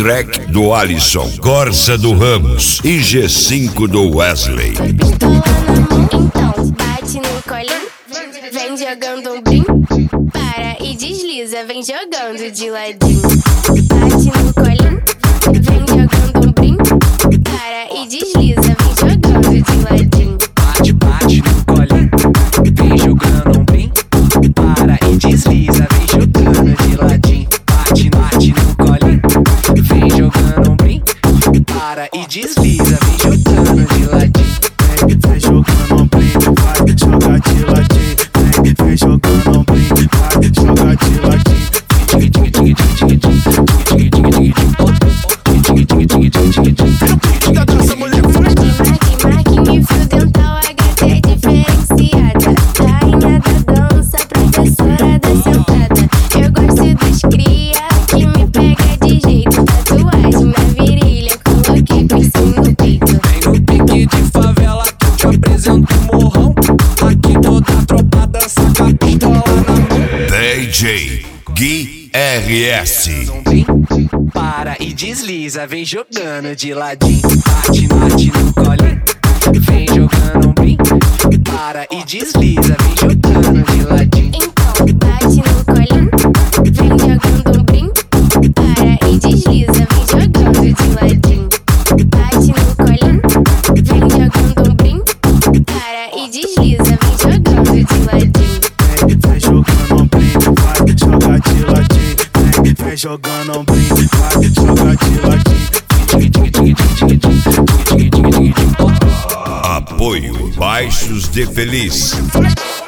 track do Alisson, Corsa do Ramos e G5 do Wesley. Então, bate no colinho, vem jogando um brim, para e desliza, vem jogando de ladinho. Bate no colinho, vem jogando um brim, para e desliza, vem jogando de ladinho. Bate no colinho, vem jogando um brim, para e desliza, vem jogando de ladinho. Bate no colinho, vem jogando um brim, para e desliza, vem jogando de ladinho. Vem jogando um brim, vai jogar de ladinho. Vem jogando um brim, vai jogar de ladinho. Marquinhos, fio dental, HT diferenciada. Rainha da dança, professora da sentada. Eu gosto dos cria que me pega de jeito. Tatuagem na virilha, coloquei piercing no peito. Vem no pique de favela que eu te apresento o morrão. Aqui toda a tropa dança com a pistola na mão. DJ Gui RS. Para e desliza, vem jogando de ladinho. Bate no colinho, vem jogando um brim. Para e desliza, vem jogando de ladinho. Então, bate no colinho, vem jogando um brim, para e desliza, vem jogando de ladinho. Bate no colinho, vem jogando um brim, para e desliza, vem jogando de ladinho. Vem jogando um brim, vai jogar de ladinho. Vem jogando um brim, vai jogar de ladinho. Apoio Baixos de Feliz.